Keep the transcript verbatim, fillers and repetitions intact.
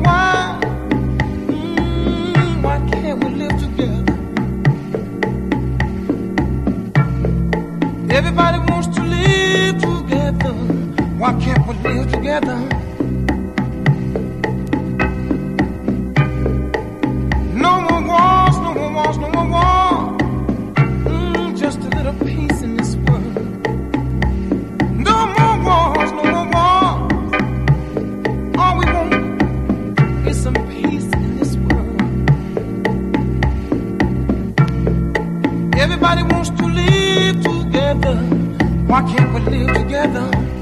why, mm, why can't we live together? Everybody wants to live together. Why can't we live together? No more wars, no more wars, no more wars. Mm, just a little peace in this world. No more wars, no more wars. All we want is some peace in this world. Everybody wants to live together. Why can't we live together?